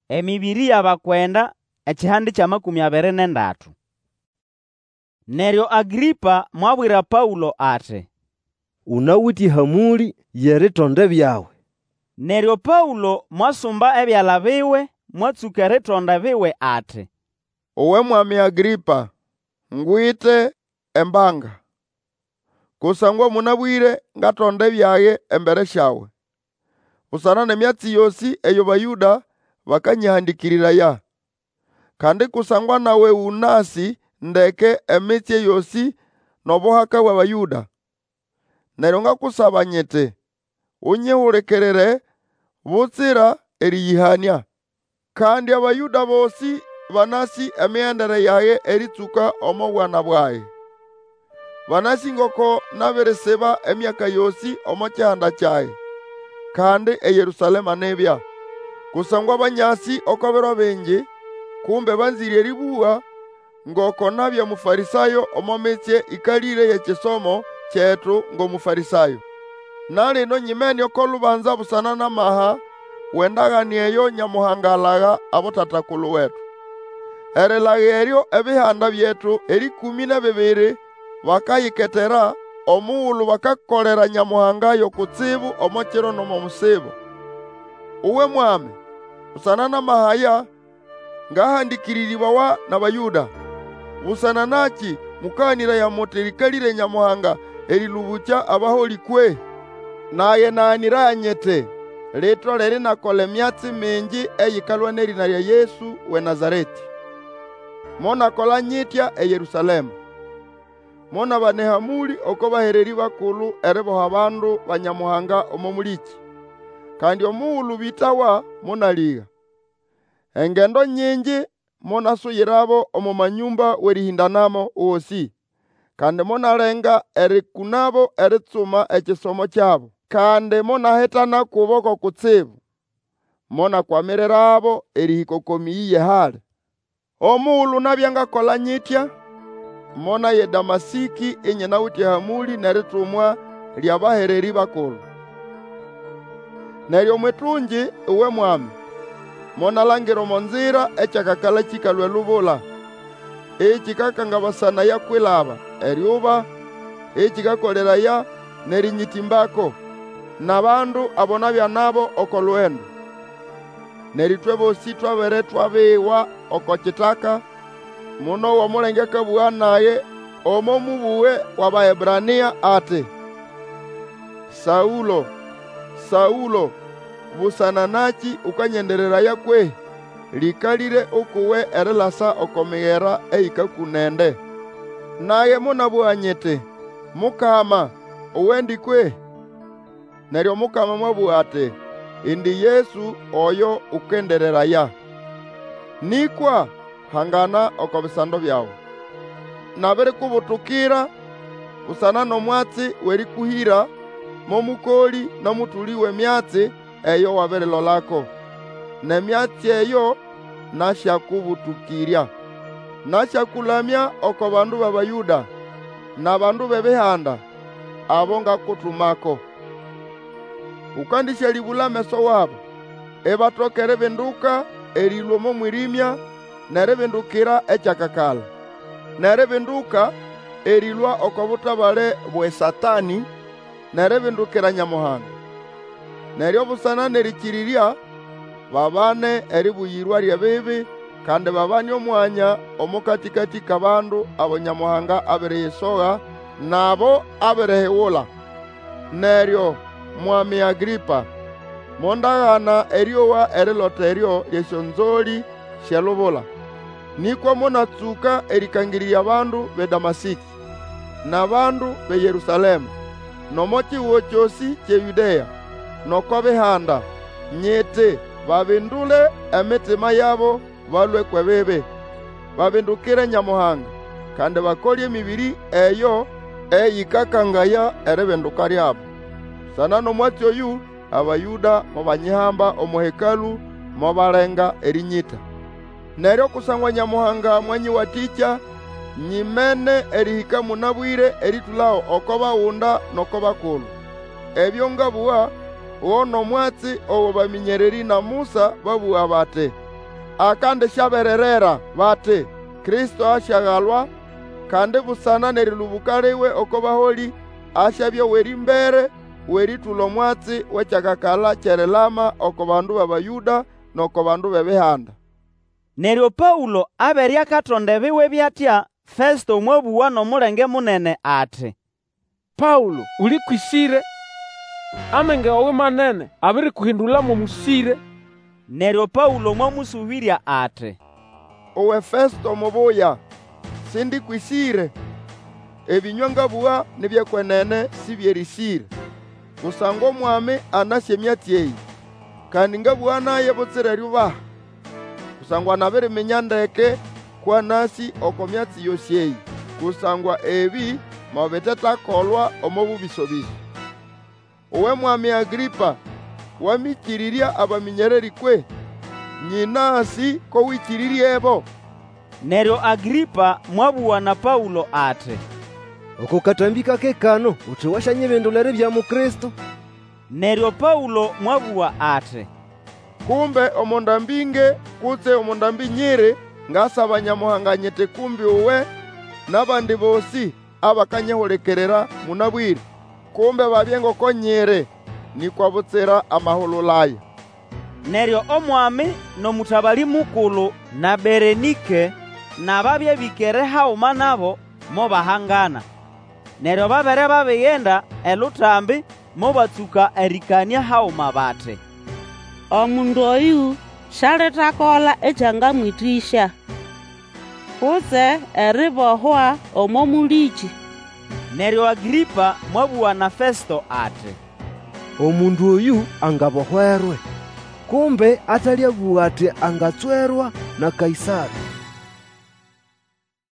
Emibiri y'abakwenda ekihandi kya 23. Neryo Agripa mwabwira Paulo ati, unawiti hamuli y'eritonde byawe. Neryo Paulo mwasumba ebyala biwe, mwatsuka eritonda biwe ati, Owe mwami Agripa, ngwite embanga. Kusangwa munabwire ngatonda ebyaye embere syawe. Busana n'emyatsi yosi eyo Bayuda bakanyihandikiriraya. Kandi kusangwa nawe unasi ndeke emitsi yosi n'obuhaka bw'Abayuda. Neryo ngakusaba nyiti, unyihulikirire butsira eriyihania. Kandi Abayuda bosi banasi emighendere yaye eritsuka omo bwana bwaye. Banasi ngoko nabirisiba emyaka yosi omo kihanda kyaye, kandi eYerusalema nibya. Kusangwa banyasi oko biro bingi, kumbe banzire eribuwa ngoko nabya mufarisayo omo mitse ikalire y'ekisomo kyetu ng'omufarisayo. Nalino nyimene oko lubanza busana n'amaha wendagani eyo Nyamuhanga alaga abotatakulu wetu. Erilaga eryo ebihanda byetu 12 bakayiketera omuwulu bakakolera Nyamuhanga yokutsibu omo kiro n'omo musibo. Uwe mwami, busana n'amahaya ngahandikiriribawa n'Abayuda. Busana naki mukanira ya muti likalire Nyamuhanga erilubukya abaholi kwe? Naye naanira nyete litole rinakola emyatsi mingi eyikalwa n'erina lya Yesu we Nazareti. Monakola nyitya eYerusalemu. Mona banehamuli oko bahereri bakulu eriboha abandu ba Nyamuhanga omo muliki. Kandi omuwulu bitawa monaliga. Engendo nyingi monasuyirabo omu manyumba werihindanamo wosi. Kandi monalenga erikunabo eritsuma ekisomo kyabo. Kandi monahetana kuboko kutsibu. Monakwamirira abo erihikokomiyiye hali. Omuwulu nabyangakola nyitya, mona ye Damasiki inyenawiti hamuli neritumwa lyabahereri bakulu. Neryo mwetungi uwe mwami, monalangira omo nzira ekyakakala kikalwe lubula, ekikakangabasanaya kwilaba eryuba, ekikakoleraya nerinyitimbako, n'abandu abonabya nabo oko lwendo. Neryo ithwe bosi twabere twabiwa oko kitaka, muno womulengeka bua naye omo mubuwe w'Abaebrania ati, Saulo, Saulo, busana naki ukanyendereraya kwe? Likalire ukuwe erilasa oko mighera eyikakunende. Naye munabua nyiti, Mukama, uwendi kwe? Neryo Mukama mwabua ati, indi Yesu oyo ukendereraya. Nikwa hangana oko bisando byawe. Nabiri kubutukira busana n'omwatsi werikuhira momukoli n'omutuli w'emyatsi eyo wabirilolako. N'emyatsi eyo nasyakubutukirya. Nasyakulamya oko bandu b'Abayuda n'abandu b'ebihanda abo ngakutumako. Ukandishalibula meso wabo, ebatoka eribinduka erilwa omo mwirimya neribindukira ekyakakala, neribinduka erilwa oko butabale bwe Satani neribindukira Nyamuhanga. Neryo busana nerikirirya babane eribuyirwa ly'ebibi, kandi babane omwanya omukatikati k'abandu abo Nyamuhanga abiriyisoga nabo abirihiwula. Neryo mwami Agripa, mondagana eryowa erilota eryo lyesyonzoli syelubula. Nikwa monatsuka erikangiriria abandu be Damasiki, n'abandu be Yerusalemu, n'omo kihugo kyosi kye Yudeya, n'oko bihanda, nyiti babindule emitima yabo balwe kwebibi, babindukire Nyamuhanga, kandi bakolye emibiri eyo eyikakangaya eribinduka lyabo. Sana n'omwatsi oyu Abayuda mobanyihamba omu hekalu mobalenga erinyita. Neryo kusangwa Nyamuhanga mwanyiwatikya, nyimene erihika munabwire eritulaho oko bawunda n'oko bakulu. Ebyo ngabuwa uwo n'omwatsi obo baminyereri na Musa babuwa bati, akandi syabererera bati Kristo asyaghalwa, kandi busana nerilubuka liwe oko baholi asyabya werimbere weritula omwatsi w'ekyakakala kyerilama oko bandu b'Abayuda n'oko bandu b'ebihanda. Neryo Paulo abere akatonda ebiwe byatya, Festo mwabuwa n'omulenge munene ati, Paulo ulikwisire, amenge wawe manene abiri kuhindula mu musire. Neryo Paulo mwamusubirya ati, Owe Festo mubuya, sindikwisire. Ebinywa ngabuwa nibyekwenene sibyerisire. Kusangwa omwami anasya emyatsi eyi, kandi ngabuwa naye butsire ryubaha. Kusangwa nabiriminya ndeke kwanasi oko myatsi yosi eyi, kusangwa ebi mabitetakolwa omo bubisobiso. Owe mwami Agripa, wamikirirya abaminyereri kwe? Nyinasi ko wikirirye ebo. Neryo Agripa mwabuwa na Paulo ati, oko katambi kake kano uthi washanyibindulere bya Mukristo. Neryo Paulo mwabuwa ati, Kumbe omondambinge kutse omondambinyire ngasaba Nyamuhanga nyete kumbi uwe n'abandi bosi abakanyehulekerera munabwire. Kumbe babye ngokonyire nikwabutsira amahululaya. Neryo omwami n'omutabali mukulu na Berenike nababye bikere hauma nabo mobahangana. Neryo babere babighenda elutambi mobatsuka erikania hauma bati, Omundu oyu shaletakola ekyangamwitisha kutse eribohwa omo muliki. Neryo Agripa mwabuwa na Festo ati, Omundu oyu angabohwerwe, kumbe atalyabuwa ati angatswerwa na Kaisari.